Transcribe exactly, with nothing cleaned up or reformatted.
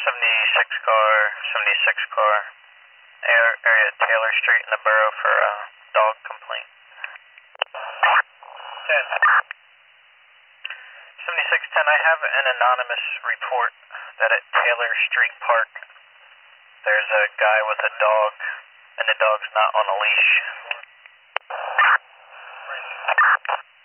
seventy-six car, seventy-six car, area, area Taylor Street in the borough for a dog complaint. ten. seventy-six ten, I have an anonymous report that at Taylor Street Park there's a guy with a dog and the dog's not on a leash.